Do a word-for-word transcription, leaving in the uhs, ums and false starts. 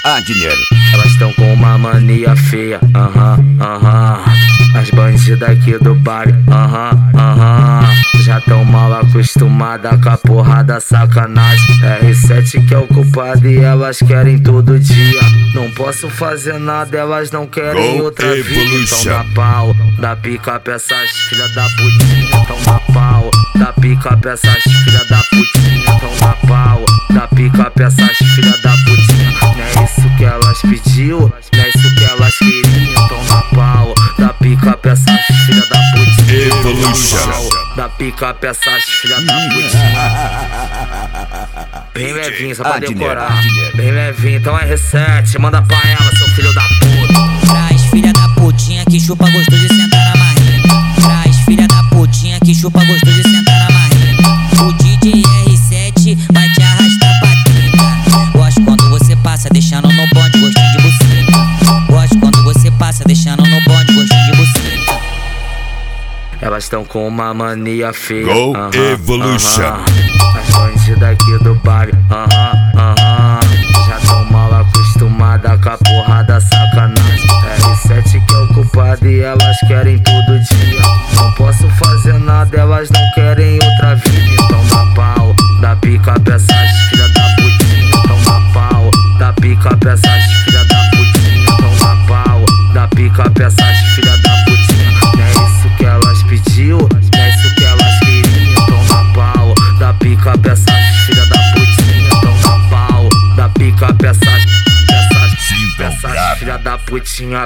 Adner. Elas tão com uma mania feia, aham, uh aham. -huh, uh -huh. As bandidas aqui do baile, aham, uh aham. -huh, uh -huh. Já tão mal acostumada com a porrada sacanagem. R sete que é o culpado e elas querem todo dia. Não posso fazer nada, elas não querem Go outra vida. Evolution. Então dá pau, dá pica pra essas filha da putinha. Então dá pau, dá pica pra essas filha da putinha. Então dá pau, dá pica pra essas filha da putinha. Não é isso que elas pediu, não é isso que elas queriam. Então dá pau, dá pica pra essas filha da putinha. Evolution. Dá pica pra essas filha da putinha. Bem levinho, só pra decorar. Bem levinho, então é R sete, manda pra ela, seu filho da puta. Traz filha da putinha que chupa gostoso de sentar na marreta. Traz filha da putinha que chupa gostoso de sentar na marreta. O D J R sete vai te arrastar pra treta. Gosto quando você passa deixando no bonde gostinho de buceta. Gosto quando você passa deixando no bonde gostinho de buceta. Elas tão com uma mania feia. Go uh -huh, Evolution. Uh -huh. As bandidas aqui do baile, aham, uh -huh, aham. Uh -huh. Já tão mal acostumada com a porrada sacanagem. R sete que é o culpado e elas querem todo dia. Não posso fazer nada, elas não querem outra vida. Então dá pau, dá pica pra essas filha da putinha. Então dá pau, dá pica pra essas filha da putinha. Então dá pau, dá pica pra essas filha da putinha. Não é isso que elas pediu, não é isso que elas queriam. Então dá pau, dá pica pra essas filha da putinha. Então dá pau, dá pica pra essas, pra essas, pra essas filha da putinha.